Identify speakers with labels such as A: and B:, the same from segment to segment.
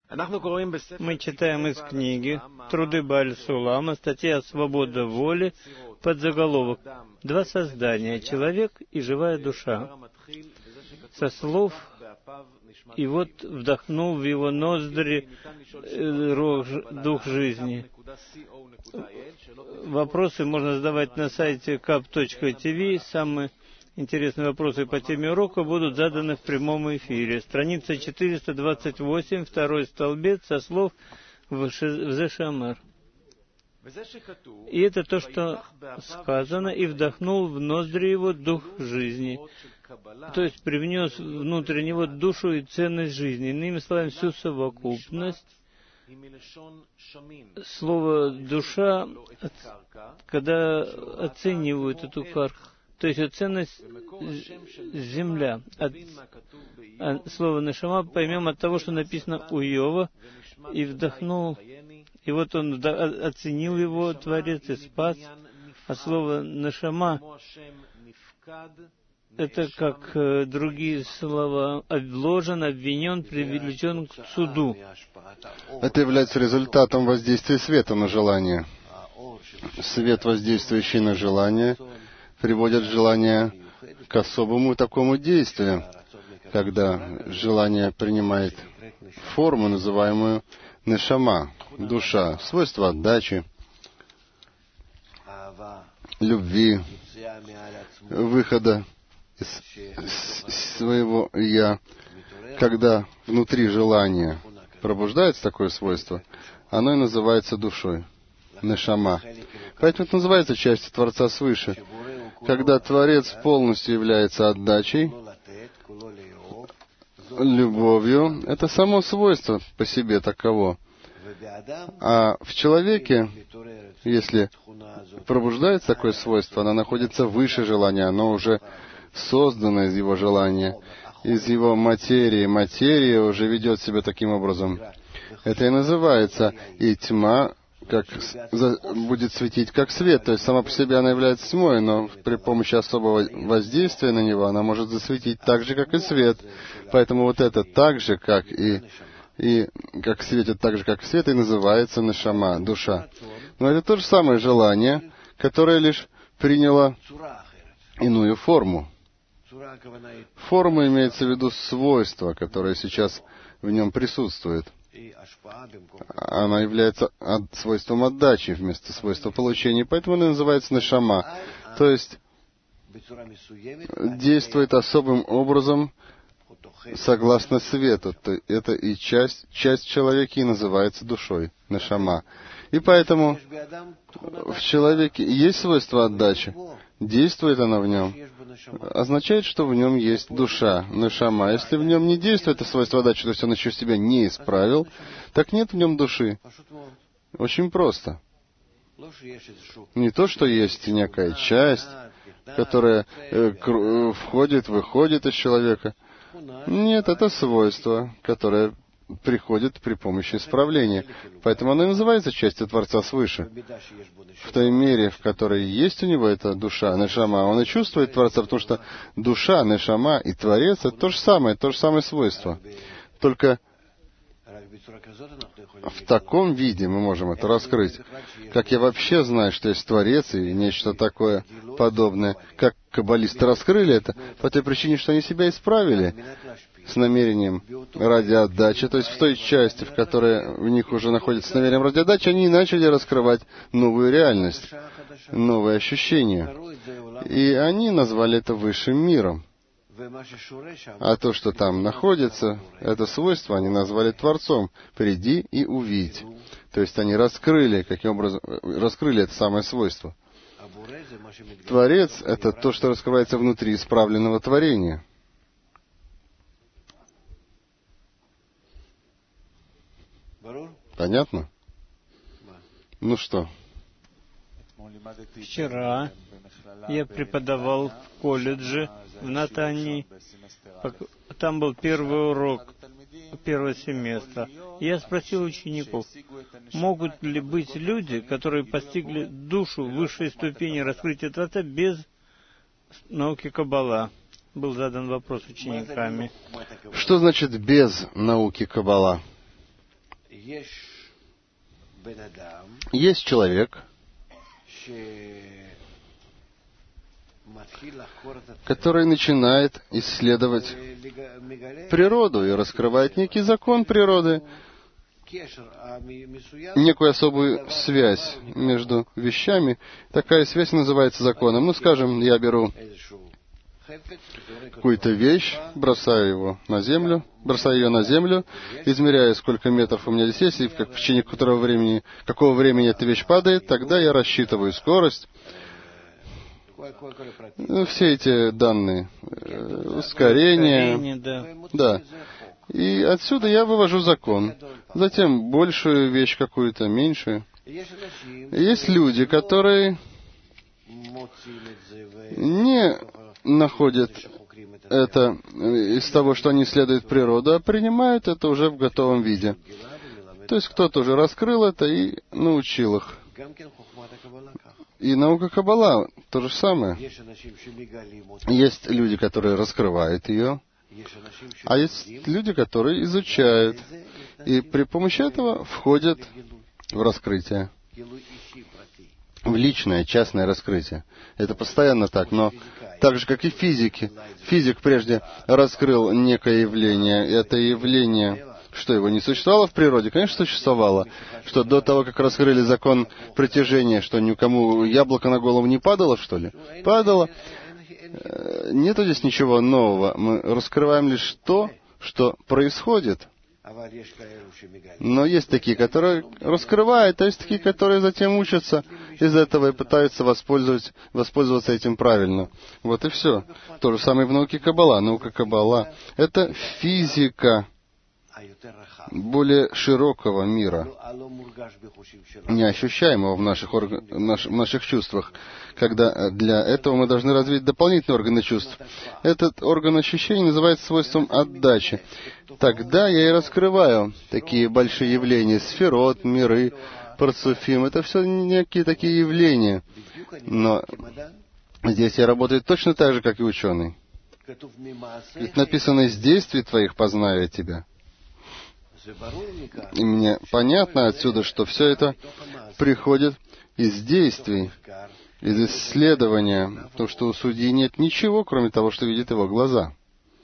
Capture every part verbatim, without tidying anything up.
A: Мы читаем из книги «Труды Бааль Сулама», статья «Свобода воли», под заголовок «Два создания, человек и живая душа». Со слов «И вот вдохнул в его ноздри дух жизни». Вопросы можно задавать на сайте кап точка ти ви. Самые интересные вопросы по теме урока будут заданы в прямом эфире. Страница четыреста двадцать восемь, второй столбец, со слов в Зешамар. И это то, что сказано, и вдохнул в ноздри его дух жизни. То есть привнес внутрь него душу и ценность жизни. Иными словами, всю совокупность. Слово «душа», когда оценивают эту карх, то есть ценность земля. От, от слова «нешама» поймем от того, что написано у Иова, и вдохнул, и вот он вдох, оценил его, Творец, и спас. А слово «нешама» это как э, другие слова, обложен, обвинен, привлечен к суду.
B: Это является результатом воздействия света на желание. Свет, воздействующий на желание, приводит желание к особому такому действию, когда желание принимает форму, называемую нешама, душа, свойство отдачи, любви, выхода из своего «я». Когда внутри желания пробуждается такое свойство, оно и называется душой, нешама. Поэтому это называется частью Творца свыше. Когда Творец полностью является отдачей, любовью, это само свойство по себе таково. А в человеке, если пробуждается такое свойство, оно находится выше желания, оно уже создано из его желания, из его материи. Материя уже ведет себя таким образом. Это и называется, и тьма как, за, будет светить как свет, то есть сама по себе она является тьмой, но при помощи особого воздействия на него она может засветить так же, как и свет. Поэтому вот это так же, как и, и как светит так же, как свет, и называется нешама, душа. Но это то же самое желание, которое лишь приняло иную форму. Форма имеется в виду свойство, которое сейчас в нем присутствует. Она является от, свойством отдачи вместо свойства получения, поэтому она называется нешама. То есть действует особым образом согласно свету. Это и часть, часть человека и называется душой, нешама. И поэтому в человеке есть свойство отдачи, действует она в нем, означает, что в нем есть душа, нешама. Если в нем не действует это свойство отдачи, то есть он еще себя не исправил, так нет в нем души. Очень просто. Не то, что есть некая часть, которая э, входит, выходит из человека. Нет, это свойство, которое приходит при помощи исправления. Поэтому оно и называется частью Творца свыше. В той мере, в которой есть у него эта душа, нешама, он и чувствует Творца, потому что душа, нешама и Творец — это то же самое, то же самое свойство. Только в таком виде мы можем это раскрыть. Как я вообще знаю, что есть Творец и нечто такое подобное. Как каббалисты раскрыли это? По той причине, что они себя исправили с намерением ради отдачи. То есть в той части, в которой в них уже находится с намерением ради отдачи, они начали раскрывать новую реальность, новые ощущения. И они назвали это высшим миром. А то, что там находится, это свойство они назвали Творцом. Приди и увидь. То есть они раскрыли, каким образом, раскрыли это самое свойство. Творец — это то, что раскрывается внутри исправленного творения. Понятно? Ну что?
A: Вчера я преподавал в колледже в Натании. Там был первый урок первого семестра. Я спросил учеников, могут ли быть люди, которые постигли душу высшей ступени раскрытия Творца без науки Каббала? Был задан вопрос учениками.
B: Что значит без науки Каббала? Есть человек, который начинает исследовать природу и раскрывает некий закон природы, некую особую связь между вещами. Такая связь называется законом. Ну, скажем, я беру какую-то вещь, бросаю его на землю, бросаю ее на землю, измеряю, сколько метров у меня здесь есть, и в, как, в течение которого времени, какого времени эта вещь падает, тогда я рассчитываю скорость. Все эти данные, ускорение,
A: Ускорение, да.
B: да. И отсюда я вывожу закон. Затем большую вещь какую-то, меньшую. Есть люди, которые не находят это из того, что они исследуют природу, а принимают это уже в готовом виде. То есть кто-то уже раскрыл это и научил их. И наука Каббала то же самое. Есть люди, которые раскрывают ее, а есть люди, которые изучают, и при помощи этого входят в раскрытие, в личное, частное раскрытие. Это постоянно так, но так же, как и физики. Физик прежде раскрыл некое явление, и это явление, что его не существовало в природе? Конечно, существовало. Что до того, как раскрыли закон притяжения, что никому яблоко на голову не падало, что ли? Падало. Нету здесь ничего нового. Мы раскрываем лишь то, что происходит. Но есть такие, которые раскрывают, а есть такие, которые затем учатся из этого и пытаются воспользоваться, воспользоваться этим правильно. Вот и все. То же самое в науке Каббала. Наука Каббала — это физика более широкого мира, неощущаемого в наших, орг... наш... в наших чувствах, когда для этого мы должны развить дополнительные органы чувств. Этот орган ощущений называется свойством отдачи. Тогда я и раскрываю такие большие явления, сферот, миры, парцуфим. Это все некие такие явления. Но здесь я работаю точно так же, как и ученый. Ведь написано: «Из действий твоих познаю я тебя». И мне понятно отсюда, что все это приходит из действий, из исследования, то, что у судьи нет ничего, кроме того, что видит его глаза.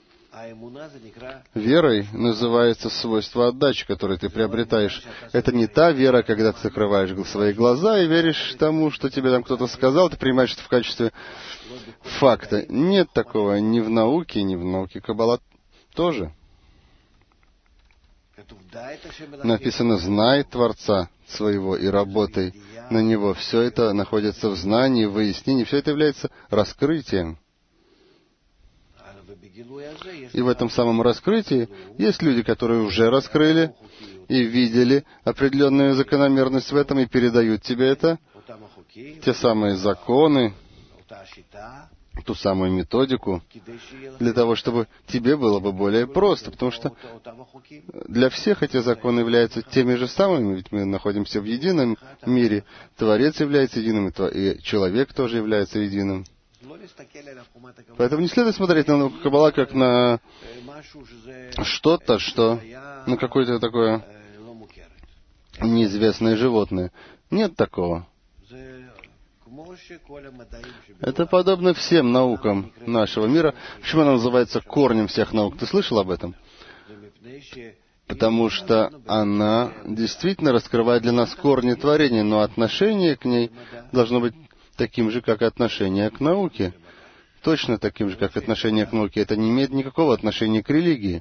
B: Верой называется свойство отдачи, которое ты приобретаешь. Это не та вера, когда ты закрываешь свои глаза и веришь тому, что тебе там кто-то сказал, ты принимаешь это в качестве факта. Нет такого ни в науке, ни в науке Каббала тоже. Написано: «Знай Творца своего и работай на Него». Все это находится в знании, в выяснении, все это является раскрытием. И в этом самом раскрытии есть люди, которые уже раскрыли и видели определенную закономерность в этом и передают тебе это, те самые законы, ту самую методику, для того, чтобы тебе было бы более просто, потому что для всех эти законы являются теми же самыми, ведь мы находимся в едином мире. Творец является единым, и человек тоже является единым. Поэтому не следует смотреть на науку Каббала как на что-то, что, на какое-то такое неизвестное животное. Нет такого. Это подобно всем наукам нашего мира. Почему она называется корнем всех наук? Ты слышал об этом? Потому что она действительно раскрывает для нас корни творения, но отношение к ней должно быть таким же, как и отношение к науке. Точно таким же, как отношение к науке. Это не имеет никакого отношения к религии.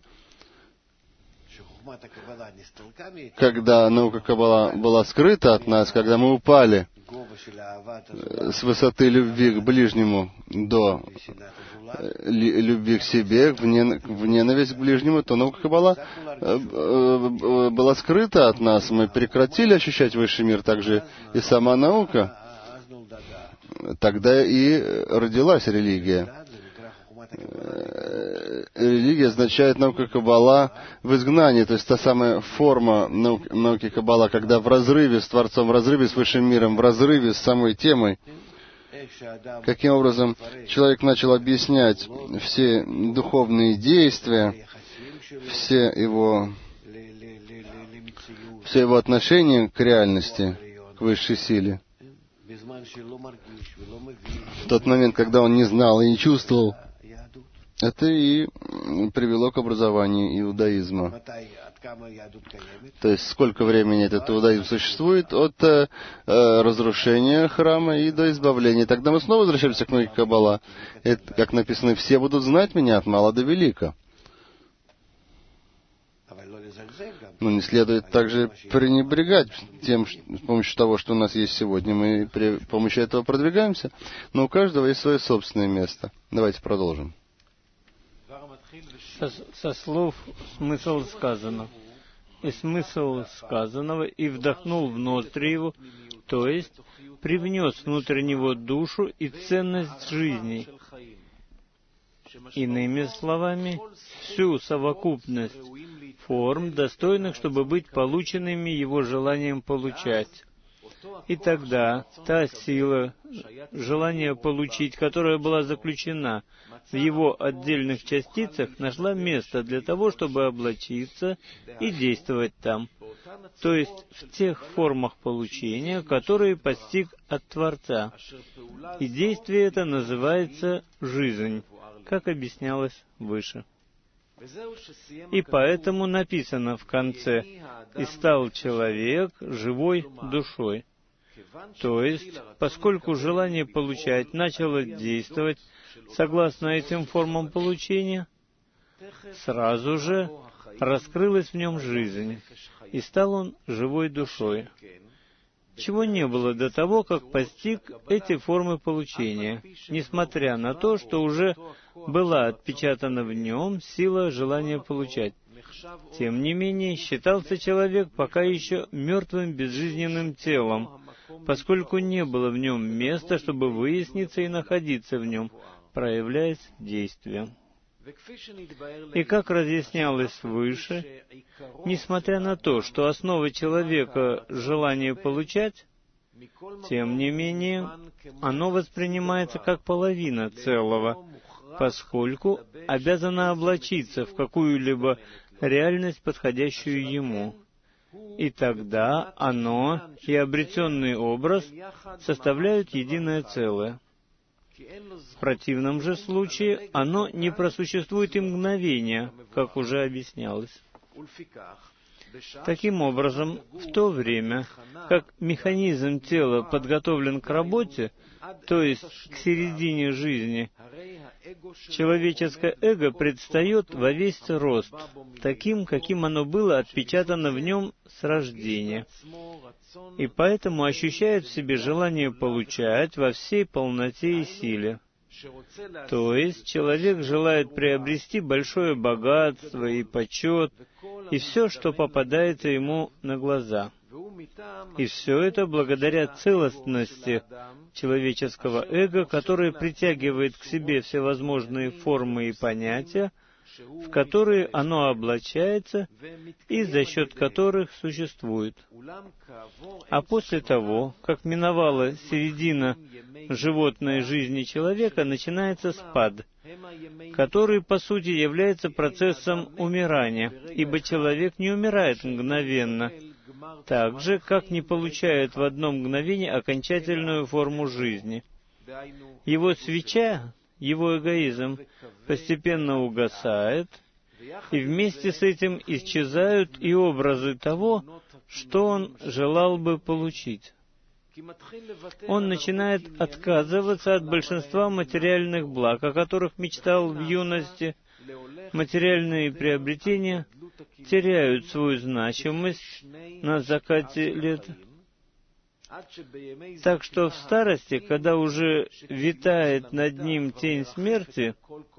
B: Когда наука Каббала была скрыта от нас, когда мы упали с высоты любви к ближнему до любви к себе, в ненависть к ближнему, то наука Каббала была скрыта от нас. Мы прекратили ощущать высший мир, также и сама наука. Тогда и родилась религия. Религия означает наука Каббала в изгнании, то есть та самая форма науки, науки Каббала, когда в разрыве с Творцом, в разрыве с высшим миром, в разрыве с самой темой. Каким образом человек начал объяснять все духовные действия, все его все его отношение к реальности, к высшей силе, в тот момент, когда он не знал и не чувствовал, это и привело к образованию иудаизма. То есть, сколько времени этот иудаизм существует? От э, разрушения храма и до избавления. Тогда мы снова возвращаемся к книге Каббала. Это, как написано, все будут знать меня от мала до велика. Но не следует также пренебрегать тем, с помощью того, что у нас есть сегодня. Мы при помощи этого продвигаемся, но у каждого есть свое собственное место. Давайте продолжим.
A: Со, со слов смысл сказано. И смысл сказанного и вдохнул в ноздри его, то есть привнес внутрь него душу и ценность жизни. Иными словами, всю совокупность форм, достойных, чтобы быть полученными его желанием получать. И тогда та сила желания получить, которая была заключена в его отдельных частицах, нашла место для того, чтобы облачиться и действовать там, то есть в тех формах получения, которые постиг от Творца. И действие это называется жизнь, как объяснялось выше. И поэтому написано в конце: «И стал человек живой душой». То есть, поскольку желание получать начало действовать согласно этим формам получения, сразу же раскрылась в нем жизнь, и стал он живой душой, чего не было до того, как постиг эти формы получения, несмотря на то, что уже была отпечатана в нем сила желания получать. Тем не менее, считался человек пока еще мертвым безжизненным телом, поскольку не было в нем места, чтобы выясниться и находиться в нем, проявляясь действием. И как разъяснялось выше, несмотря на то, что основа человека — желание получать, тем не менее, оно воспринимается как половина целого, поскольку обязано облачиться в какую-либо реальность, подходящую ему. И тогда оно и обретенный образ составляют единое целое. В противном же случае оно не просуществует и мгновения, как уже объяснялось. Таким образом, в то время, как механизм тела подготовлен к работе, то есть к середине жизни, человеческое эго предстает во весь рост, таким, каким оно было отпечатано в нем с рождения, и поэтому ощущает в себе желание получать во всей полноте и силе. То есть человек желает приобрести большое богатство и почет, и все, что попадается ему на глаза. И все это благодаря целостности человеческого эго, которое притягивает к себе всевозможные формы и понятия, в которые оно облачается и за счет которых существует. А после того, как миновала середина животной жизни человека, начинается спад, который, по сути, является процессом умирания, ибо человек не умирает мгновенно, так же, как не получает в одно мгновение окончательную форму жизни. Его свеча, его эгоизм, постепенно угасает, и вместе с этим исчезают и образы того, что он желал бы получить. Он начинает отказываться от большинства материальных благ, о которых мечтал в юности. Материальные приобретения теряют свою значимость на закате лет. Так что в старости, когда уже витает над ним тень смерти,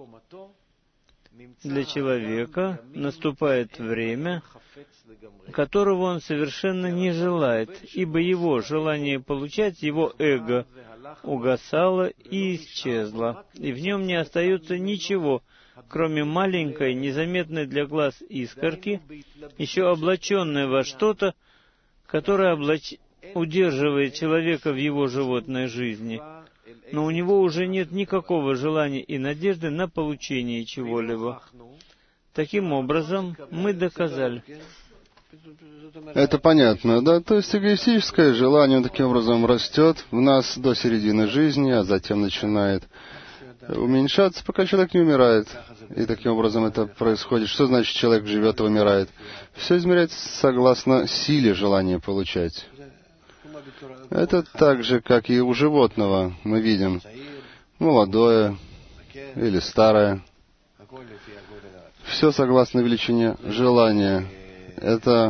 A: для человека наступает время, которого он совершенно не желает, ибо его желание получать, его эго, угасало и исчезло, и в нем не остается ничего, кроме маленькой, незаметной для глаз искорки, еще облаченной во что-то, которое облач... удерживает человека в его животной жизни, но у него уже нет никакого желания и надежды на получение чего-либо. Таким образом, мы доказали.
B: Это понятно, да? То есть эгоистическое желание таким образом растет в нас до середины жизни, а затем начинает уменьшаться, пока человек не умирает. И таким образом это происходит. Что значит человек живет и умирает? Все измеряется согласно силе желания получать. Это так же, как и у животного. Мы видим молодое или старое. Все согласно величине желания. Это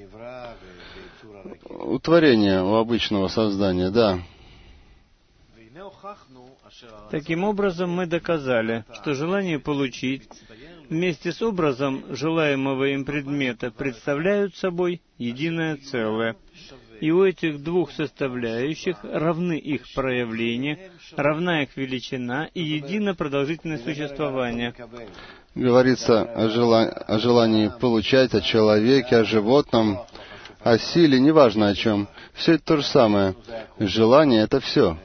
B: утворение у обычного создания, да.
A: Таким образом, мы доказали, что желание получить вместе с образом желаемого им предмета представляют собой единое целое. И у этих двух составляющих равны их проявления, равна их величина и едино продолжительное существование.
B: Говорится о, жела... о желании получать, о человеке, о животном, о силе, неважно о чем. Все это то же самое. Желание — это все.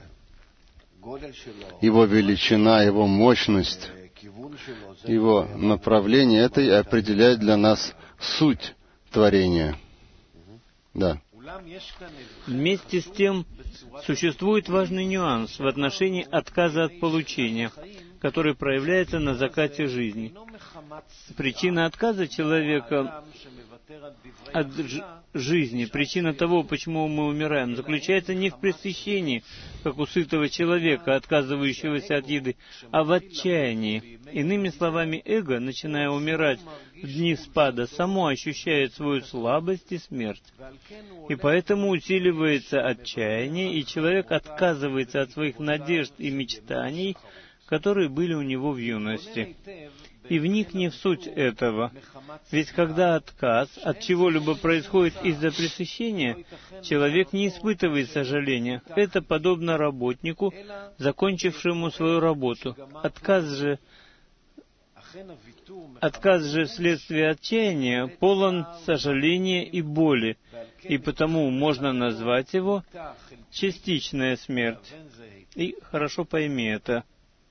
B: Его величина, его мощность, его направление — это и определяет для нас суть творения. Да.
A: Вместе с тем, существует важный нюанс в отношении отказа от получения, который проявляется на закате жизни. Причина отказа человека от жизни, причина того, почему мы умираем, заключается не в пресыщении, как у сытого человека, отказывающегося от еды, а в отчаянии. Иными словами, эго, начиная умирать в дни спада, само ощущает свою слабость и смерть. И поэтому усиливается отчаяние, и человек отказывается от своих надежд и мечтаний, которые были у него в юности. И вникни в суть этого. Ведь когда отказ от чего-либо происходит из-за пресыщения, человек не испытывает сожаления. Это подобно работнику, закончившему свою работу. Отказ же, отказ же вследствие отчаяния полон сожаления и боли, и потому можно назвать его частичная смерть. И хорошо пойми это.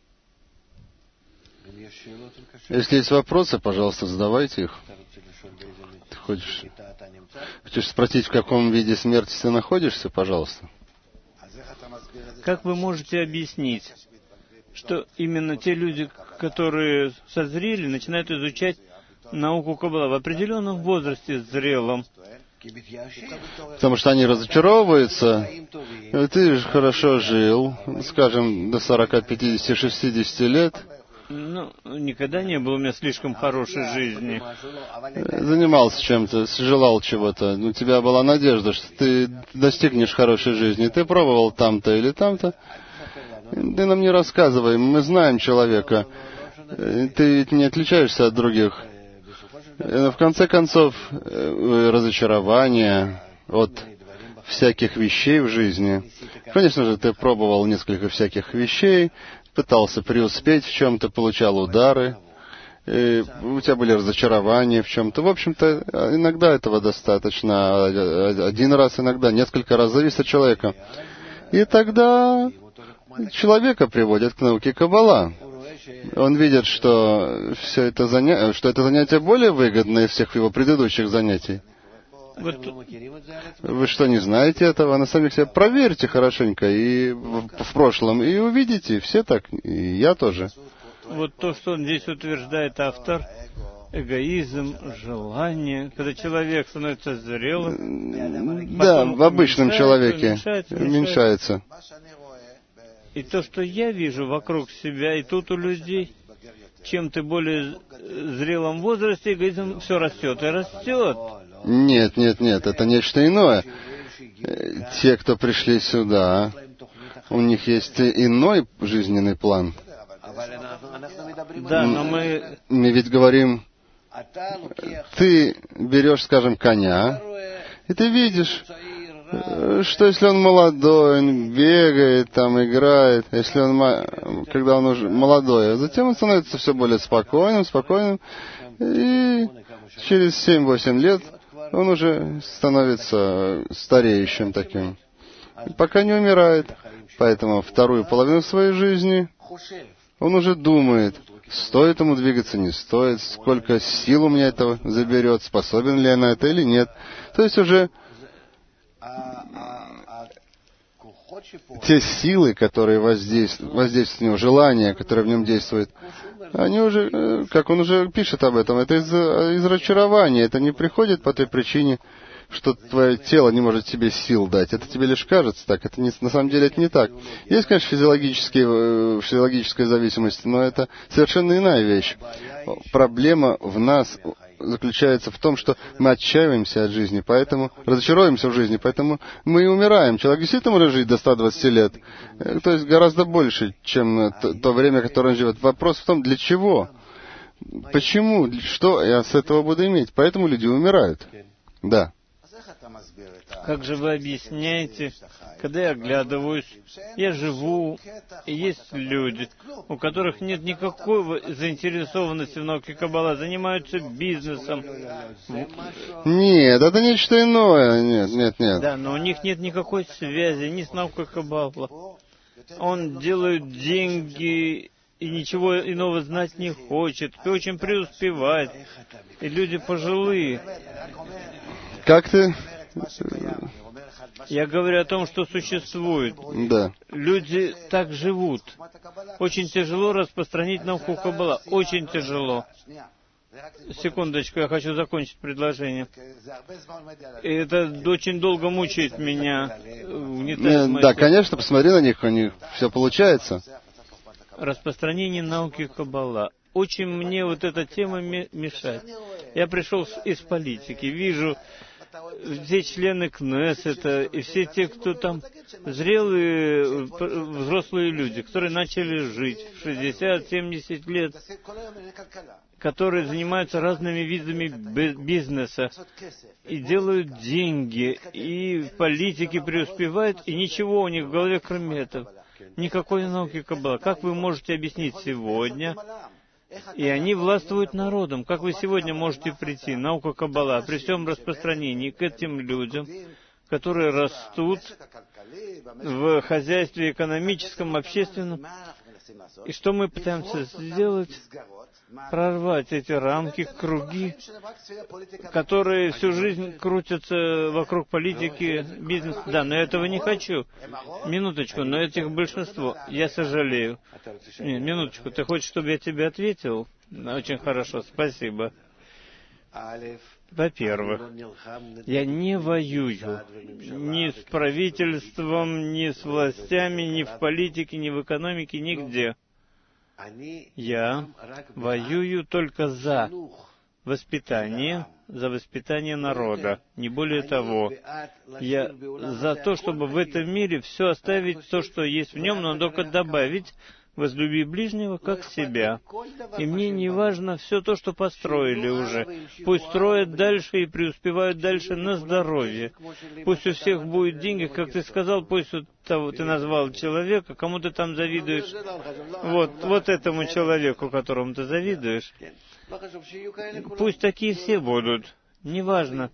B: Если есть вопросы, пожалуйста, задавайте их. Ты хочешь, хочешь спросить, в каком виде смерти ты находишься? Пожалуйста.
A: Как вы можете объяснить, что именно те люди, которые созрели, начинают изучать науку Каббала в определенном возрасте зрелом?
B: Потому что они разочаровываются. Ты же хорошо жил, скажем, до сорока, пятидесяти, шестидесяти лет.
A: Ну, никогда не было у меня слишком хорошей жизни.
B: Занимался чем-то, желал чего-то. У тебя была надежда, что ты достигнешь хорошей жизни. Ты пробовал там-то или там-то. Ты нам не рассказывай, мы знаем человека. Ты ведь не отличаешься от других. В конце концов, разочарование от всяких вещей в жизни. Конечно же, ты пробовал несколько всяких вещей, пытался преуспеть в чем-то, получал удары, и у тебя были разочарования в чем-то. В общем-то, иногда этого достаточно. Один раз, иногда несколько раз, зависит от человека. И тогда человека приводят к науке Каббала. Он видит, что все это занятие, что это занятие более выгодное всех его предыдущих занятий.
A: Вот.
B: Вы что, не знаете этого? На самом деле, проверьте хорошенько и в, в прошлом, и увидите, все так, и я тоже.
A: Вот то, что он здесь утверждает автор, эгоизм, желание, когда человек становится зрелым,
B: да, в обычном человеке
A: уменьшается,
B: уменьшается.
A: И то, что я вижу вокруг себя, и тут у людей, чем ты более зрелом возрасте, эгоизм все растет и растет.
B: Нет, нет, нет, это нечто иное. Те, кто пришли сюда, у них есть иной жизненный план.
A: Да, но мы...
B: Мы ведь говорим, ты берешь, скажем, коня, и ты видишь, что если он молодой, он бегает, там, играет, если он, когда он уже молодой, а затем он становится все более спокойным, спокойным, и через семь-восемь лет он уже становится стареющим таким, пока не умирает. Поэтому вторую половину своей жизни Он уже думает, стоит ему двигаться, не стоит, сколько сил у меня этого заберет, способен ли я на это или нет. То есть уже те силы, которые воздействуют, воздействуют на него, желания, которые в нем действуют, они уже, как он уже пишет об этом, это из, из разочарования, это не приходит по той причине, что твое тело не может тебе сил дать. Это тебе лишь кажется так. Это не, на самом деле это не так. Есть, конечно, физиологические, физиологическая зависимость, но это совершенно иная вещь. Проблема в нас заключается в том, что мы отчаиваемся от жизни, поэтому разочаровываемся в жизни, поэтому мы и умираем. Человек действительно может жить до ста двадцати лет, то есть гораздо больше, чем то, то время, которое он живет. Вопрос в том, для чего? Почему? Что я с этого буду иметь? Поэтому люди умирают. Да.
A: Как же вы объясняете, когда я оглядываюсь, я живу, и есть люди, у которых нет никакой заинтересованности в науке Каббала, занимаются бизнесом.
B: Нет, это нечто иное. Нет, нет, нет.
A: Да, но у них нет никакой связи ни с наукой Каббала. Он делает деньги и ничего иного знать не хочет, и очень преуспевает. И люди пожилые.
B: Как ты?
A: Я говорю о том, что существует.
B: Да.
A: Люди так живут. Очень тяжело распространить науку Каббала. Очень тяжело. Секундочку, я хочу закончить предложение. И это очень долго мучает меня.
B: Да, конечно, посмотри на них, у них все получается.
A: Распространение науки Каббала. Очень мне вот эта тема мешает. Я пришел из политики, вижу все члены Кнессета и все те, кто там зрелые, взрослые люди, которые начали жить в шестьдесят-семьдесят лет, которые занимаются разными видами бизнеса и делают деньги, и в политике преуспевают, и ничего у них в голове, кроме этого. Никакой науки Каббала. Как вы можете объяснить сегодня? И они властвуют народом. Как вы сегодня можете прийти, наука Каббала, при всем распространении к этим людям, которые растут в хозяйстве экономическом, общественном? И что мы пытаемся сделать? Прорвать эти рамки, круги, которые всю жизнь крутятся вокруг политики, бизнеса. Да, но я этого не хочу. Минуточку, но этих большинство. Я сожалею. Не, минуточку, ты хочешь, чтобы я тебе ответил? Очень хорошо, спасибо. Во-первых, я не воюю ни с правительством, ни с властями, ни в политике, ни в экономике, нигде. Я воюю только за воспитание, за воспитание народа, не более того. Я за то, чтобы в этом мире все оставить, то, что есть в нем, но только добавить: возлюби ближнего, как себя. И мне не важно все то, что построили уже. Пусть строят дальше и преуспевают дальше на здоровье. Пусть у всех будет деньги, как ты сказал, пусть вот того, ты назвал человека, кому ты там завидуешь. Вот, вот этому человеку, которому ты завидуешь. Пусть такие все будут. Неважно.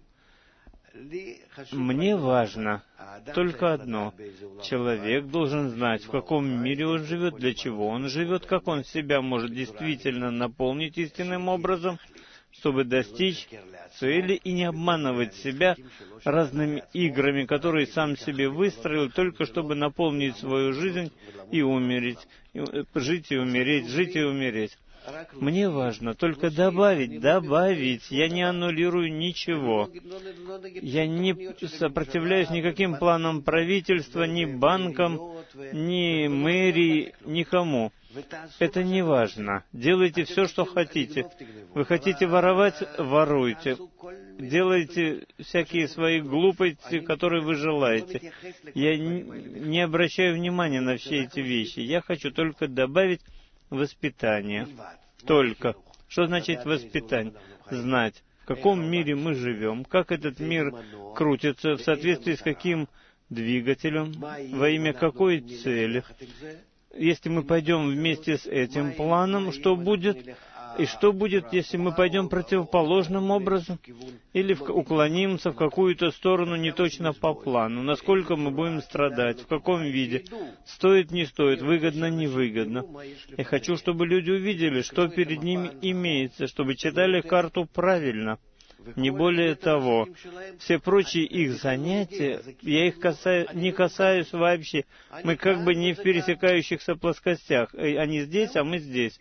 A: Мне важно только одно. Человек должен знать, в каком мире он живет, для чего он живет, как он себя может действительно наполнить истинным образом, чтобы достичь цели и не обманывать себя разными играми, которые сам себе выстроил, только чтобы наполнить свою жизнь и умереть, жить и умереть, жить и умереть. Мне важно только добавить, добавить. Я не аннулирую ничего. Я не сопротивляюсь никаким планам правительства, ни банкам, ни мэрии, никому. Это не важно. Делайте все, что хотите. Вы хотите воровать — воруйте. Делайте всякие свои глупости, которые вы желаете. Я не обращаю внимания на все эти вещи. Я хочу только добавить воспитание. Только. Что значит воспитание? Знать, в каком мире мы живем, как этот мир крутится, в соответствии с каким двигателем, во имя какой цели. Если мы пойдем вместе с этим планом, что будет? И что будет, если мы пойдем противоположным образом? Или в, уклонимся в какую-то сторону не точно по плану? Насколько мы будем страдать? В каком виде? Стоит, не стоит? Выгодно, невыгодно? Я хочу, чтобы люди увидели, что перед ними имеется, чтобы читали карту правильно. Не более того, все прочие их занятия, я их касаю, не касаюсь вообще. Мы как бы не в пересекающихся плоскостях. Они здесь, а мы здесь.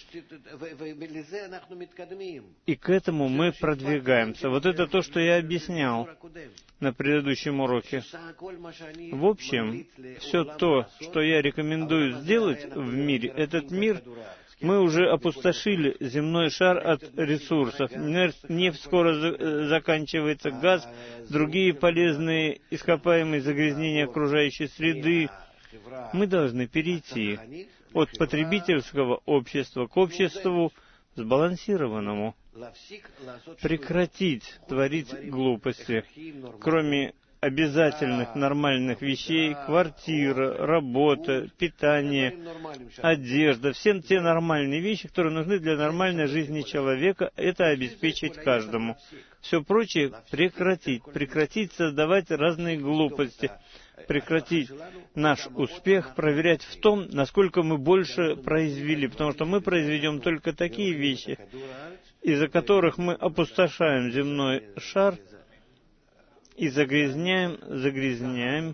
A: И к этому мы продвигаемся. Вот это то, что я объяснял на предыдущем уроке. В общем, все то, что я рекомендую сделать в мире, этот мир, мы уже опустошили земной шар от ресурсов. Нефть скоро за- заканчивается, газ, другие полезные ископаемые загрязнения окружающей среды. Мы должны перейти от потребительского общества к обществу сбалансированному. Прекратить творить глупости, кроме обязательных нормальных вещей: квартира, работа, питание, одежда, все те нормальные вещи, которые нужны для нормальной жизни человека, это обеспечить каждому. Все прочее прекратить, прекратить создавать разные глупости, прекратить наш успех проверять в том, насколько мы больше произвели, потому что мы произведем только такие вещи, из-за которых мы опустошаем земной шар и загрязняем, загрязняем,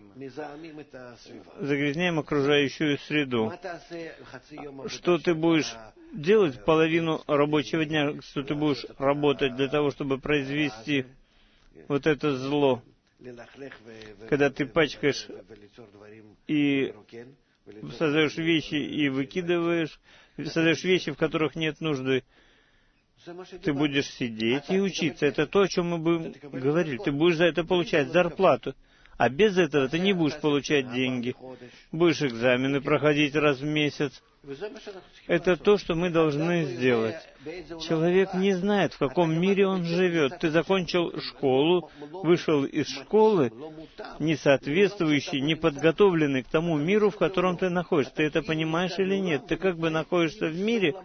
A: загрязняем окружающую среду. Что ты будешь делать половину рабочего дня, что ты будешь работать для того, чтобы произвести вот это зло, когда ты пачкаешь и создаешь вещи и выкидываешь, создаешь вещи, в которых нет нужды. Ты будешь сидеть и учиться. Это то, о чем мы будем говорить. Ты будешь за это получать зарплату. А без этого ты не будешь получать деньги. Будешь экзамены проходить раз в месяц. Это то, что мы должны сделать. Человек не знает, в каком мире он живет. Ты закончил школу, вышел из школы, не соответствующий, не подготовленный к тому миру, в котором ты находишься. Ты это понимаешь или нет? Ты как бы находишься в мире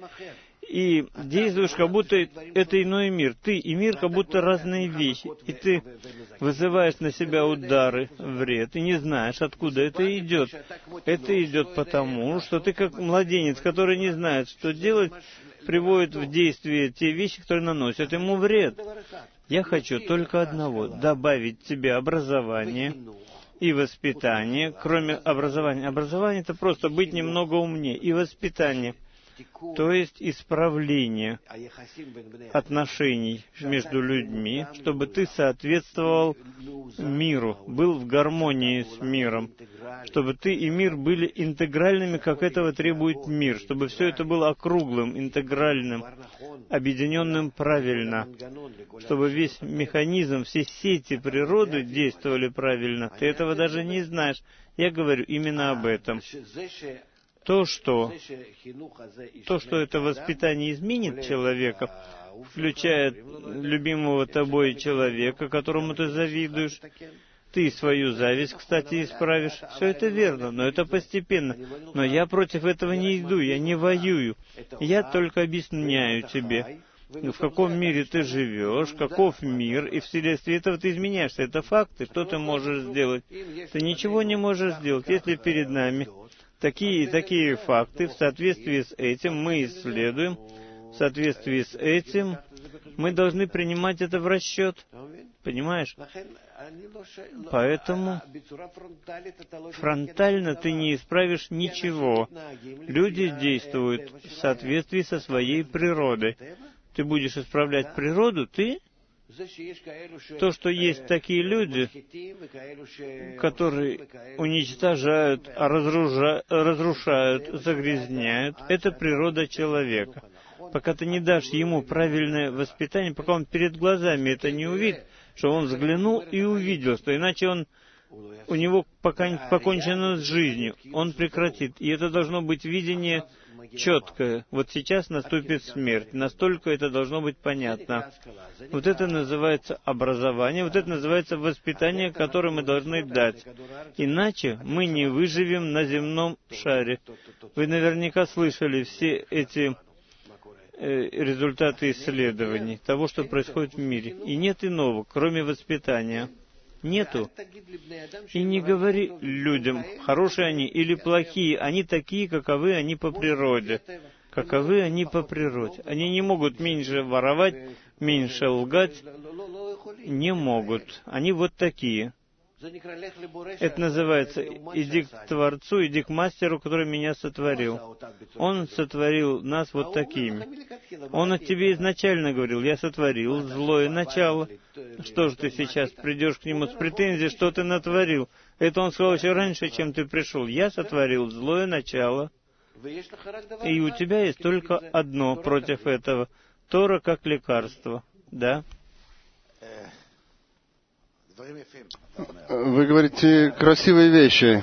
A: и действуешь, как будто это иной мир. Ты и мир, как будто разные вещи. И ты вызываешь на себя удары, вред, и не знаешь, откуда это идет. Это идет потому, что ты как младенец, который не знает, что делать, приводит в действие те вещи, которые наносят ему вред. Я хочу только одного — добавить тебе образование и воспитание. Кроме образования. Образование — это просто быть немного умнее. И воспитание, то есть исправление отношений между людьми, чтобы ты соответствовал миру, был в гармонии с миром, чтобы ты и мир были интегральными, как этого требует мир, чтобы все это было округлым, интегральным, объединенным правильно, чтобы весь механизм, все сети природы действовали правильно. Ты этого даже не знаешь. Я говорю именно об этом. То, что, то, что это воспитание изменит человека, включая любимого тобой человека, которому ты завидуешь, ты свою зависть, кстати, исправишь. Все это верно, но это постепенно. Но я против этого не иду, я не воюю. Я только объясняю тебе, в каком мире ты живешь, каков мир, и вследствие этого ты изменяешься. Это факты. Что ты можешь сделать? Ты ничего не можешь сделать, если перед нами такие и такие факты. В соответствии с этим мы исследуем. В соответствии с этим мы должны принимать это в расчет. Понимаешь? Поэтому фронтально ты не исправишь ничего. Люди действуют в соответствии со своей природой. Ты будешь исправлять природу, ты... То, что есть такие люди, которые уничтожают, разруша, разрушают, загрязняют, это природа человека. Пока ты не дашь ему правильное воспитание, пока он перед глазами это не увидит, что он взглянул и увидел, что иначе он, у него пока покончено с жизнью, он прекратит. И это должно быть видение четкое. Вот сейчас наступит смерть. Настолько это должно быть понятно. Вот это называется образование, вот это называется воспитание, которое мы должны дать. Иначе мы не выживем на земном шаре. Вы наверняка слышали все эти э, результаты исследований того, что происходит в мире. И нет иного, кроме воспитания. Нету. И не говори людям, хорошие они или плохие, они такие, каковы они по природе. Каковы они по природе. Они не могут меньше воровать, меньше лгать. Не могут. Они вот такие. Это называется «иди к Творцу, иди к Мастеру, который меня сотворил». Он сотворил нас вот такими. Он от тебе изначально говорил: «Я сотворил злое начало». Что же ты сейчас придешь к нему с претензией, что ты натворил? Это он сказал еще раньше, чем ты пришел. «Я сотворил злое начало». И у тебя есть только одно против этого. Тора как лекарство. Да?
B: Вы говорите красивые вещи,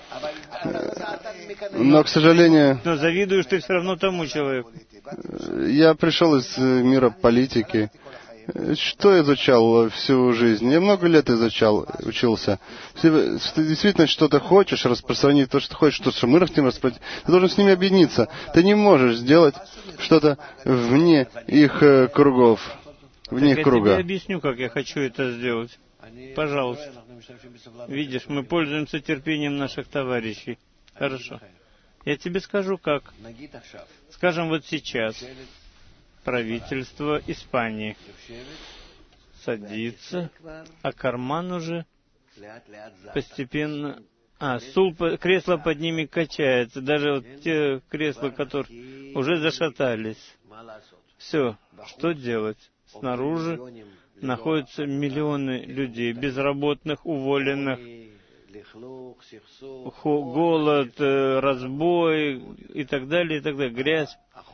B: но, к сожалению...
A: Но завидуешь ты все равно тому человеку.
B: Я пришел из мира политики. Что изучал всю жизнь? Я много лет изучал, учился. Если ты действительно что-то хочешь распространить, то, что хочешь, что мы хотим распространить, ты должен с ними объединиться. Ты не можешь сделать что-то вне их кругов, вне их круга.
A: Я тебе объясню, как я хочу это сделать. Пожалуйста. Видишь, мы пользуемся терпением наших товарищей. Хорошо. Я тебе скажу, как. Скажем, вот сейчас правительство Испании садится, а карман уже постепенно... А, стул, кресло под ними качается. Даже вот те кресла, которые уже зашатались. Все. Что делать? Снаружи находятся миллионы людей, безработных, уволенных, голод, разбой и так далее, и так далее, грязь,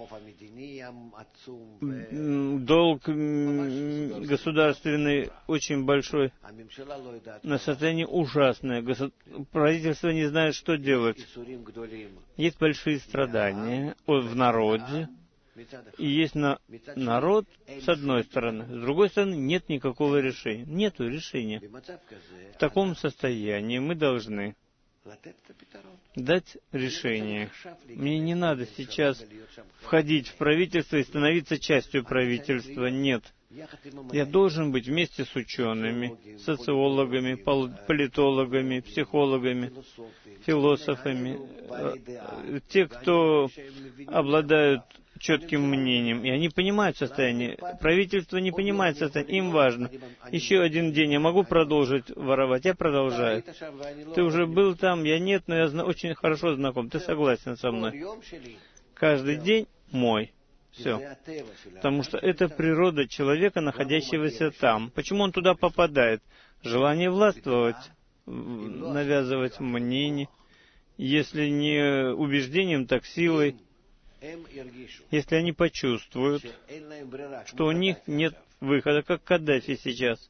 A: долг государственный очень большой, на состояние ужасное. Госу... Правительство не знает, что делать. Есть большие страдания в народе. И есть на народ, с одной стороны. С другой стороны, нет никакого решения. Нету решения. В таком состоянии мы должны дать решение. Мне не надо сейчас входить в правительство и становиться частью правительства. Нет. Я должен быть вместе с учеными, социологами, политологами, психологами, философами, те, кто обладают четким мнением, и они понимают состояние. Правительство не понимает состояние, им важно. Еще один день, я могу продолжить воровать, я продолжаю. Ты уже был там, я нет, но я зна- очень хорошо знаком, ты согласен со мной. Каждый день мой. Все. Потому что это природа человека, находящегося там. Почему он туда попадает? Желание властвовать, навязывать мнение. Если не убеждением, так силой. Если они почувствуют, что у них нет выхода, как Каддафи сейчас,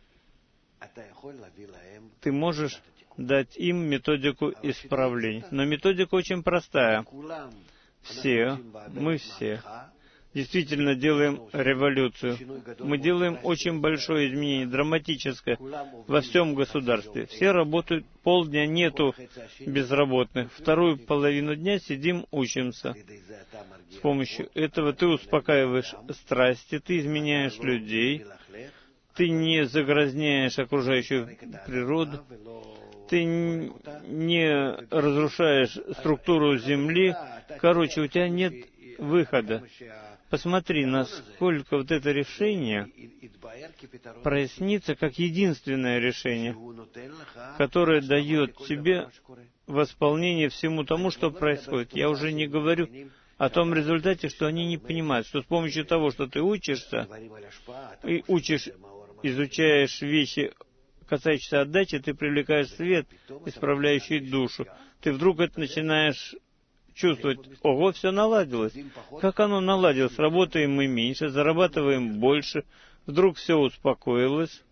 A: ты можешь дать им методику исправления. Но методика очень простая. Все, мы все, действительно делаем революцию. Мы делаем очень большое изменение, драматическое, во всем государстве. Все работают, полдня нету безработных. Вторую половину дня сидим, учимся. С помощью этого ты успокаиваешь страсти, ты изменяешь людей, ты не загрязняешь окружающую природу, ты не разрушаешь структуру земли. Короче, у тебя нет выхода. Посмотри, насколько вот это решение прояснится как единственное решение, которое дает тебе восполнение всему тому, что происходит. Я уже не говорю о том результате, что они не понимают, что с помощью того, что ты учишься, и учишь, изучаешь вещи, касающиеся отдачи, ты привлекаешь свет, исправляющий душу. Ты вдруг это начинаешь чувствовать: ого, все наладилось. Как оно наладилось? Работаем мы меньше, зарабатываем больше. Вдруг все успокоилось.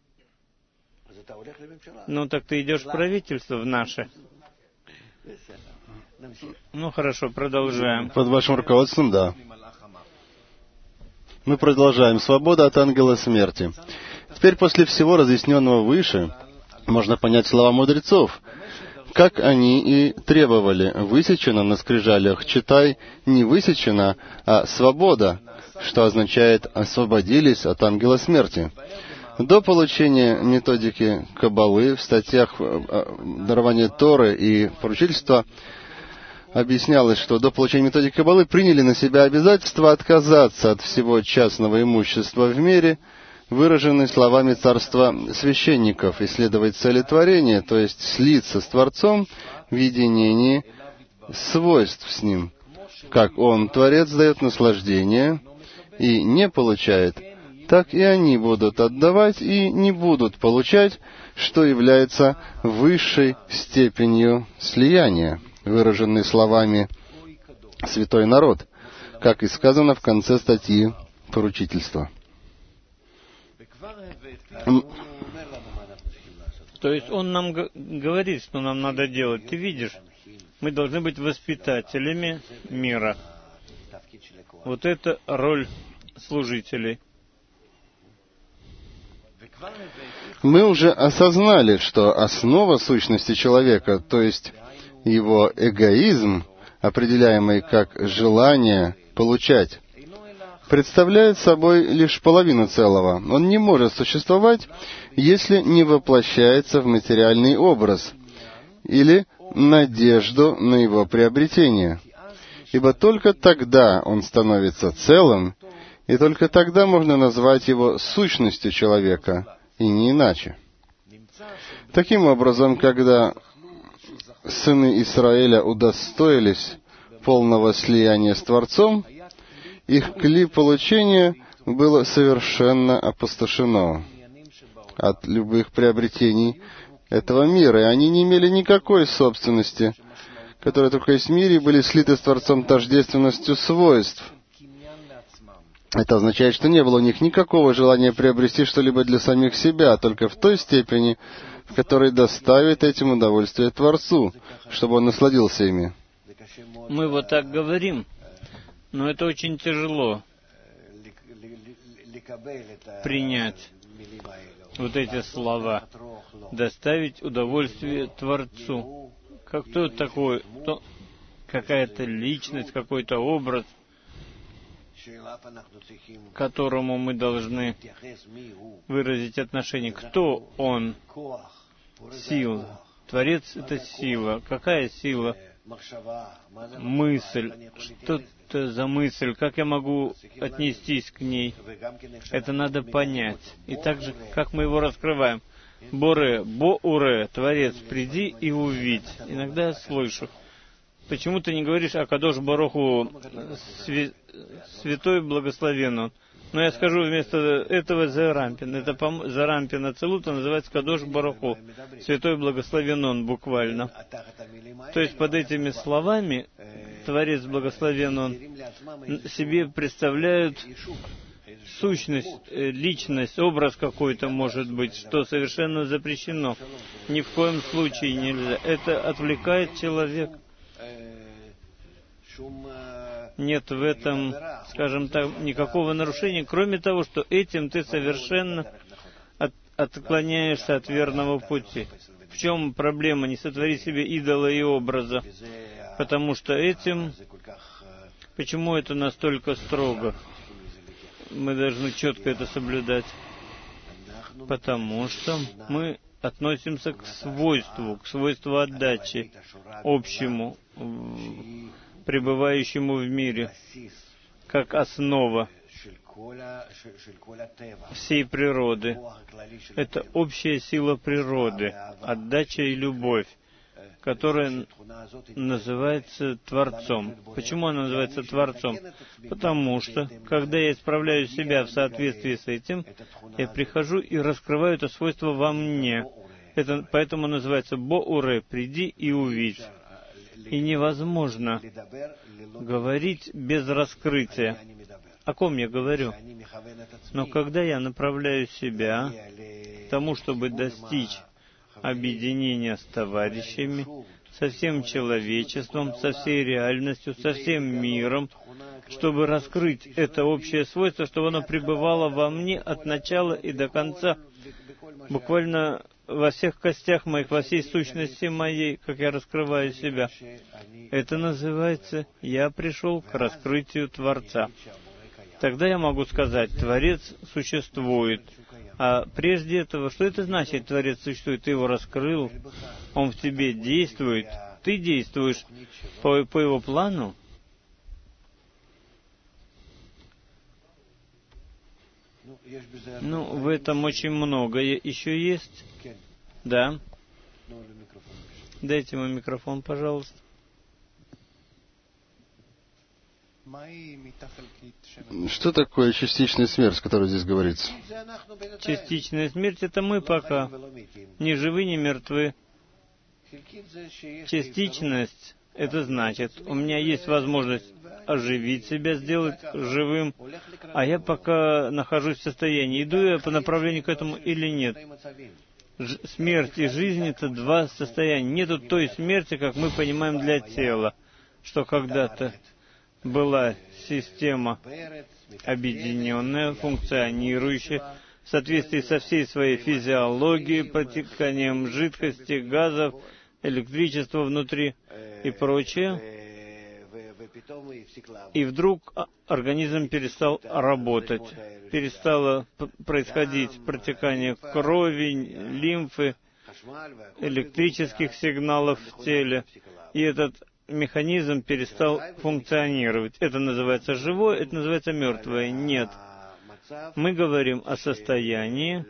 A: Ну, так ты идешь в правительство, в наше. Ну, хорошо, продолжаем.
B: Под вашим руководством, да. Мы продолжаем. Свобода от ангела смерти. Теперь, после всего разъясненного выше, можно понять слова мудрецов. как они и требовали. Высечено на скрижалях, читай, не высечено, а свобода, что означает «освободились от ангела смерти». До получения методики Каббалы в статьях дарования Торы и поручительства объяснялось, что до получения методики Каббалы приняли на себя обязательство отказаться от всего частного имущества в мире, выраженной словами царства священников, исследовать цели творения, то есть слиться с Творцом в единении свойств с Ним. Как Он, Творец, дает наслаждение и не получает, так и они будут отдавать и не будут получать, что является высшей степенью слияния, выраженной словами «святой народ», как и сказано в конце статьи поручительства.
A: То есть он нам говорит, что нам надо делать. Ты видишь, мы должны быть воспитателями мира. Вот это роль служителей.
B: Мы уже осознали, что основа сущности человека, то есть его эгоизм, определяемый как желание получать, представляет собой лишь половину целого. Он не может существовать, если не воплощается в материальный образ или надежду на его приобретение. Ибо только тогда он становится целым, и только тогда можно назвать его сущностью человека, и не иначе. Таким образом, когда сыны Израиля удостоились полного слияния с Творцом, их кли получения было совершенно опустошено от любых приобретений этого мира, и они не имели никакой собственности, которые только есть в мире, и были слиты с Творцом тождественностью свойств. Это означает, что не было у них никакого желания приобрести что-либо для самих себя, только в той степени, в которой доставит этим удовольствие Творцу, чтобы он насладился ими.
A: Мы вот так говорим, но это очень тяжело принять вот эти слова, доставить удовольствие Творцу. Как кто такой, кто, какая-то личность, какой-то образ, к которому мы должны выразить отношение. Кто он? Сила. Творец — это сила. Какая сила? Мысль. Что это за мысль? Как я могу отнестись к ней? Это надо понять. И так же, как мы его раскрываем. Боре, Бо-Уре, Творец, приди и увидь. Иногда я слышу. Почему ты не говоришь о Кадош Баруху свя... святой благословен он? Но я скажу вместо этого Зарампин. Это пом... Зарампин Ацелута называется Кадош Баруху. Святой благословен он, буквально. То есть под этими словами Творец благословен он себе представляют сущность, личность, образ какой-то может быть, что совершенно запрещено. Ни в коем случае нельзя. Это отвлекает человека. Нет в этом, скажем так, никакого нарушения, кроме того, что этим ты совершенно от, отклоняешься от верного пути. В чем проблема? Не сотвори себе идола и образа. Потому что этим... Почему это настолько строго? Мы должны четко это соблюдать. Потому что мы относимся к свойству, к свойству отдачи, общему, пребывающему в мире, как основа всей природы. Это общая сила природы, отдача и любовь, которая называется Творцом. Почему она называется Творцом? Потому что, когда я исправляю себя в соответствии с этим, я прихожу и раскрываю это свойство во мне. Это поэтому называется Бо-Уре, приди и увидь. И невозможно говорить без раскрытия. О ком я говорю? Но когда я направляю себя к тому, чтобы достичь объединения с товарищами, со всем человечеством, со всей реальностью, со всем миром, чтобы раскрыть это общее свойство, чтобы оно пребывало во мне от начала и до конца, буквально во всех костях моих, во всей сущности моей, как я раскрываю себя. Это называется «я пришел к раскрытию Творца». Тогда я могу сказать, Творец существует. А прежде этого, что это значит, Творец существует? Ты его раскрыл, он в тебе действует, ты действуешь по, по его плану. Ну, в этом очень много еще есть. Да. Дайте ему микрофон, пожалуйста.
B: Что такое частичная смерть, о которой здесь говорится?
A: Частичная смерть — это мы пока. Ни живы, ни мертвы. Частичность — это значит, у меня есть возможность оживить себя, сделать живым, а я пока нахожусь в состоянии, иду я по направлению к этому или нет. Ж- смерть и жизнь — это два состояния. Нету той смерти, как мы понимаем, для тела, что когда-то была система объединенная, функционирующая, в соответствии со всей своей физиологией, протеканием жидкости, газов, электричества внутри и прочее. И вдруг организм перестал работать, перестало происходить протекание крови, лимфы, электрических сигналов в теле, и этот механизм перестал функционировать. Это называется живое, это называется мертвое. Нет. Мы говорим о состоянии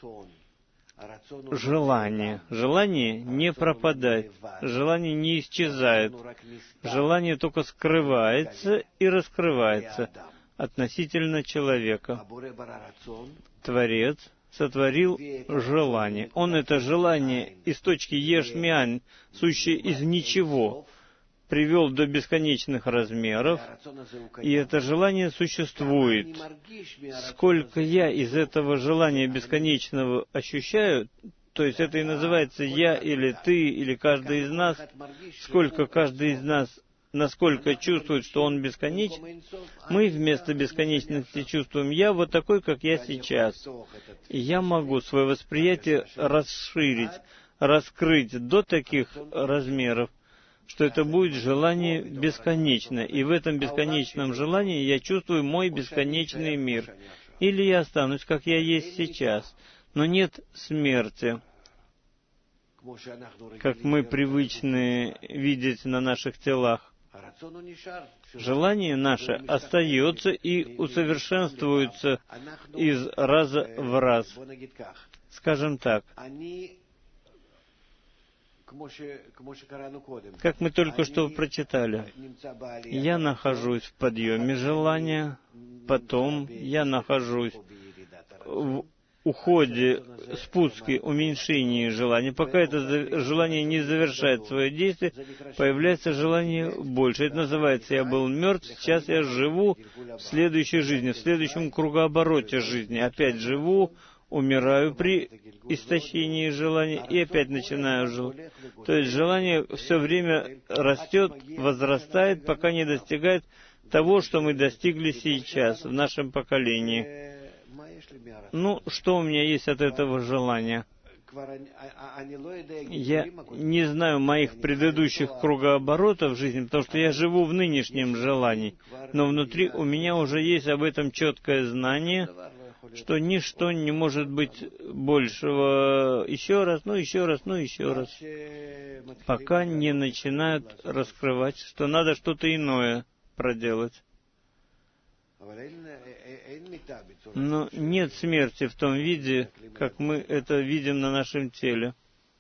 A: желания. Желание не пропадает, желание не исчезает. Желание только скрывается и раскрывается относительно человека. Творец сотворил желание. Он это желание из точки еш-миань, сущее из ничего, привел до бесконечных размеров, и это желание существует. Сколько я из этого желания бесконечного ощущаю, то есть это и называется «я» или «ты», или «каждый из нас», сколько каждый из нас, насколько чувствует, что он бесконечен, мы вместо бесконечности чувствуем «я» вот такой, как я сейчас. И я могу свое восприятие расширить, раскрыть до таких размеров, что это будет желание бесконечное. И в этом бесконечном желании я чувствую мой бесконечный мир. Или я останусь, как я есть сейчас. Но нет смерти, как мы привычны видеть на наших телах. Желание наше остается и усовершенствуется из раза в раз. Скажем так, как мы только что прочитали, я нахожусь в подъеме желания, потом я нахожусь в уходе, спуске, уменьшении желания. Пока это желание не завершает свое действие, появляется желание больше. Это называется «я был мертв, сейчас я живу в следующей жизни, в следующем кругообороте жизни». Опять живу, умираю при истощении желания и опять начинаю жить. То есть желание все время растет, возрастает, пока не достигает того, что мы достигли сейчас, в нашем поколении. Ну, что у меня есть от этого желания? Я не знаю моих предыдущих кругооборотов жизни, потому что я живу в нынешнем желании. Но внутри у меня уже есть об этом четкое знание, что ничто не может быть большего. Еще раз, ну еще раз, ну еще раз. Пока не начинают раскрывать, что надо что-то иное проделать. Но нет смерти в том виде, как мы это видим на нашем теле.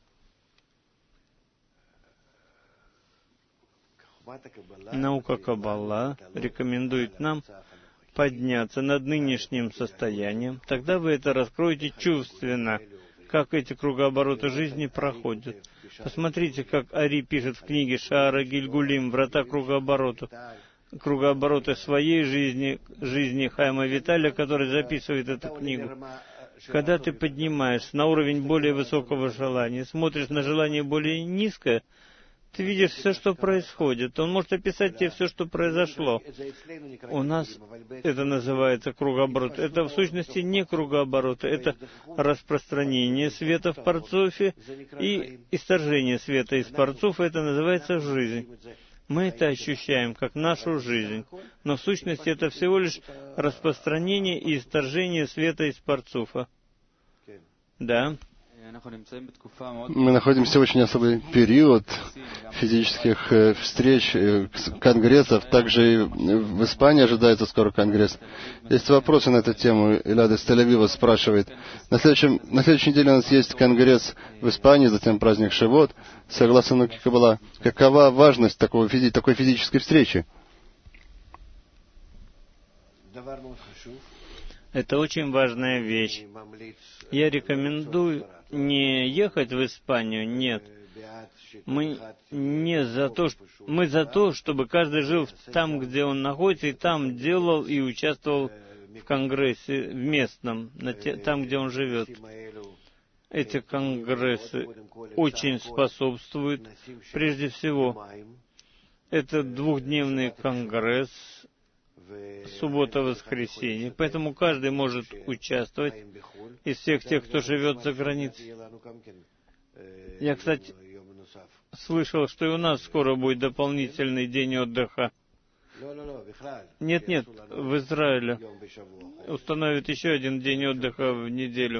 A: Наука Каббала рекомендует нам подняться над нынешним состоянием. Тогда вы это раскроете чувственно, как эти кругообороты жизни проходят. Посмотрите, как Ари пишет в книге Шаара Гильгулим «Врата кругооборота», кругообороты своей жизни, жизни Хайма Виталя, который записывает эту книгу. Когда ты поднимаешься на уровень более высокого желания, смотришь на желание более низкое, ты видишь все, что происходит. Он может описать тебе все, что произошло. У нас это называется кругооборот. Это в сущности не кругооборот, это распространение света в парцуфе и исторжение света из парцуфа. Это называется жизнь. Мы это ощущаем как нашу жизнь, но в сущности это всего лишь распространение и исторжение света из парцуфа. Да.
B: Мы находимся в очень особый период физических э, встреч, э, конгрессов. Также и в Испании ожидается скоро конгресс. Есть вопросы на эту тему. Иляд из Тель-Авива спрашивает. На, следующем, на следующей неделе у нас есть конгресс в Испании, затем праздник Шивот. Согласно науке Каббала, какова важность такого, физи, такой физической встречи?
A: Это очень важная вещь. Я рекомендую не ехать в Испанию, нет. Мы не за то, мы за то, чтобы каждый жил там, где он находится, и там делал и участвовал в конгрессе, в местном, там, где он живет. Эти конгрессы очень способствуют, прежде всего, это двухдневный конгресс, суббота-воскресенье. Поэтому каждый может участвовать из всех тех, кто живет за границей. Я, кстати, слышал, что и у нас скоро будет дополнительный день отдыха. Нет-нет, в Израиле установят еще один день отдыха в неделю.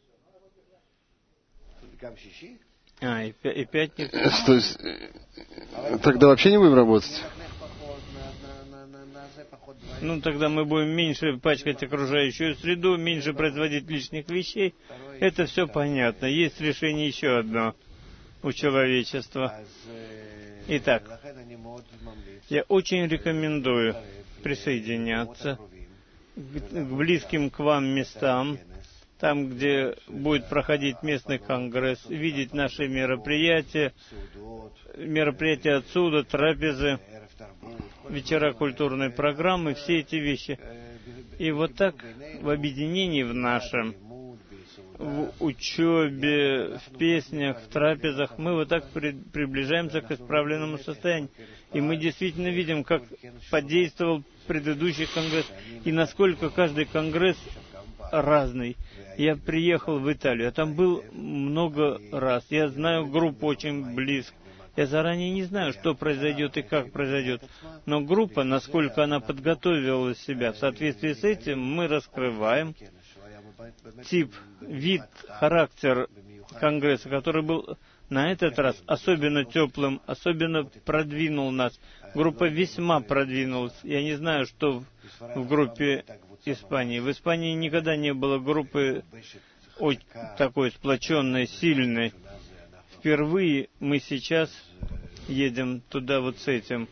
A: А, и, пя- и пятница.
B: То есть, тогда вообще не будем работать?
A: Ну, тогда мы будем меньше пачкать окружающую среду, меньше производить лишних вещей. Это все понятно. Есть решение еще одно у человечества. Итак, я очень рекомендую присоединяться к близким к вам местам, там, где будет проходить местный конгресс, видеть наши мероприятия, мероприятия отсюда, трапезы, вечера культурной программы, все эти вещи. И вот так в объединении в нашем, в учебе, в песнях, в трапезах, мы вот так при, приближаемся к исправленному состоянию. И мы действительно видим, как подействовал предыдущий конгресс, и насколько каждый конгресс разный. Я приехал в Италию, я там был много раз. Я знаю группу очень близко. Я заранее не знаю, что произойдет и как произойдет. Но группа, насколько она подготовила себя, в соответствии с этим мы раскрываем тип, вид, характер конгресса, который был на этот раз особенно теплым, особенно продвинул нас. Группа весьма продвинулась. Я не знаю, что в, в группе Испании. В Испании никогда не было группы очень такой сплоченной, сильной. Впервые мы сейчас едем туда вот с этим.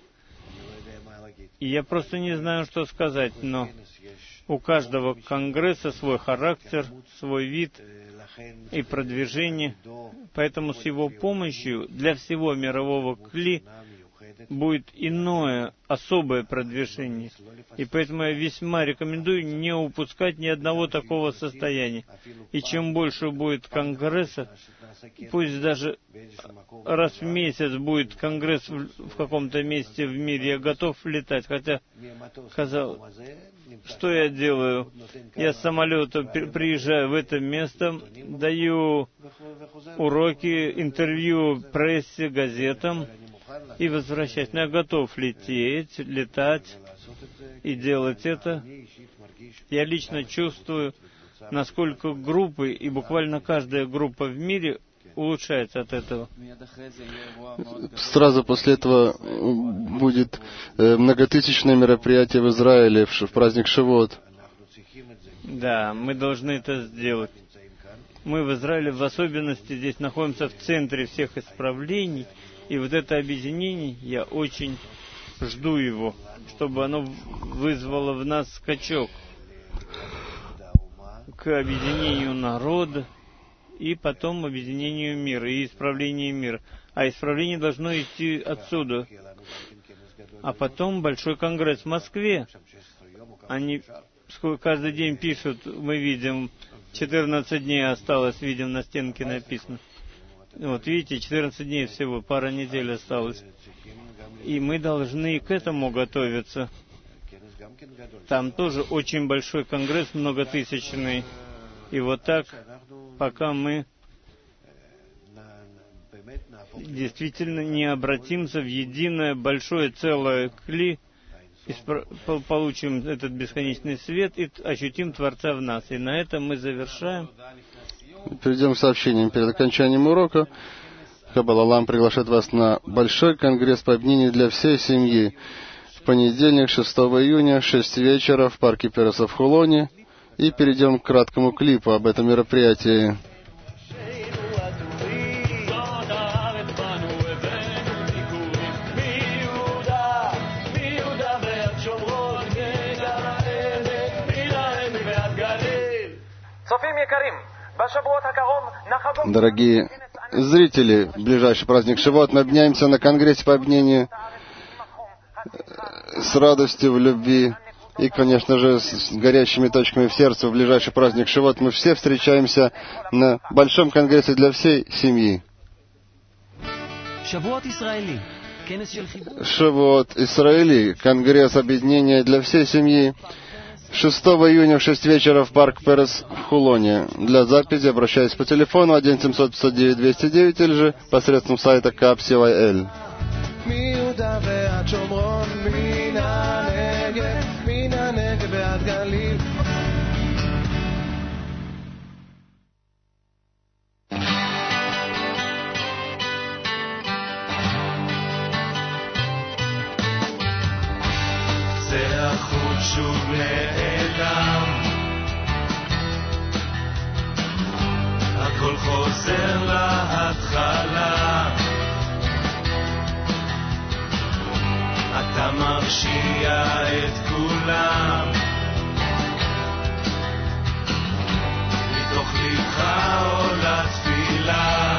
A: И я просто не знаю, что сказать, но у каждого конгресса свой характер, свой вид и продвижение. Поэтому с его помощью для всего мирового кли будет иное, особое продвижение. И поэтому я весьма рекомендую не упускать ни одного такого состояния. И чем больше будет конгрессов, пусть даже раз в месяц будет конгресс в, в каком-то месте в мире, я готов летать. Хотя, казалось, что я делаю? Я с самолета при, приезжаю в это место, даю уроки, интервью прессе, газетам, и возвращаюсь. Но я готов лететь, летать и делать это. Я лично чувствую, насколько группы, и буквально каждая группа в мире улучшается от этого.
B: Сразу после этого будет многотысячное мероприятие в Израиле в праздник Шивот.
A: Да, мы должны это сделать. Мы в Израиле в особенности здесь находимся в центре всех исправлений, и вот это объединение, я очень жду его, чтобы оно вызвало в нас скачок к объединению народа и потом объединению мира и исправлению мира. А исправление должно идти отсюда. А потом Большой конгресс в Москве. Они каждый день пишут, мы видим, четырнадцать дней осталось, видим, на стенке написано. Вот видите, четырнадцать дней всего, пара недель осталось. И мы должны к этому готовиться. Там тоже очень большой конгресс, многотысячный. И вот так, пока мы действительно не обратимся в единое большое целое кли, и получим этот бесконечный свет и ощутим Творца в нас. И на этом мы завершаем.
B: Перейдем к сообщениям перед окончанием урока. Каббала Олам приглашает вас на большой конгресс по объединению для всей семьи в понедельник, шестого июня, в шесть вечера в парке Переса в Хулоне. И перейдем к краткому клипу об этом мероприятии. Дорогие зрители, в ближайший праздник Шивот мы объединяемся на конгрессе по объединению с радостью, в любви и, конечно же, с горящими точками в сердце. В ближайший праздник Шивот мы все встречаемся на большом конгрессе для всей семьи. Шавуот Исраили, конгресс объединения для всей семьи. шестого июня в шесть вечера в парк Перес в Хулоне. Для записи обращайтесь по телефону один семьсот пятьсот девять двести девять или же посредством сайта кап си вай эл.
C: שוב נעלם, הכל חוזר להתחלה, אתה מרשיע את כולם, מתוך לבך עולה תפילה,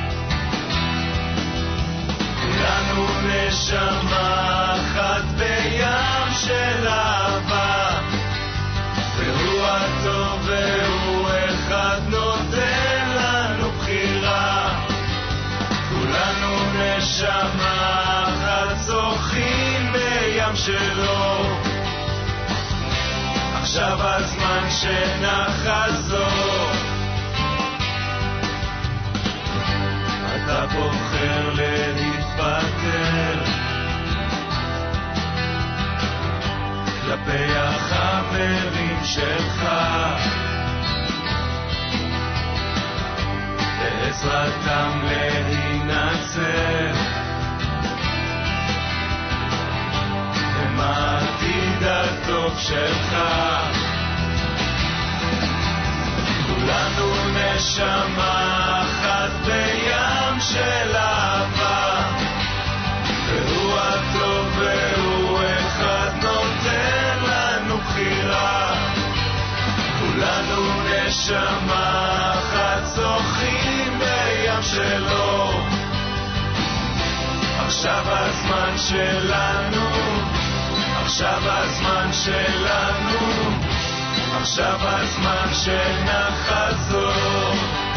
C: כולנו נשמה אחת בים של אהבה, והוא הטוב והוא אחד נותן לנו בחירה, כולנו נשמה אחת זוכים בים שלו, עכשיו הזמן שנחזור, אתה בוחר להתפטר כלפי החברים שלך, בעזרתם להינצל, הם העתיד הטוב שלך, כולנו נשמה אחת בים של אהבה, והוא הטוב והוא אחד נותן לנו בחירה, כולנו נשמה אחת זוכים בים שלו, עכשיו הזמן שלנו, עכשיו הזמן שלנו, עכשיו הזמן שנחזור.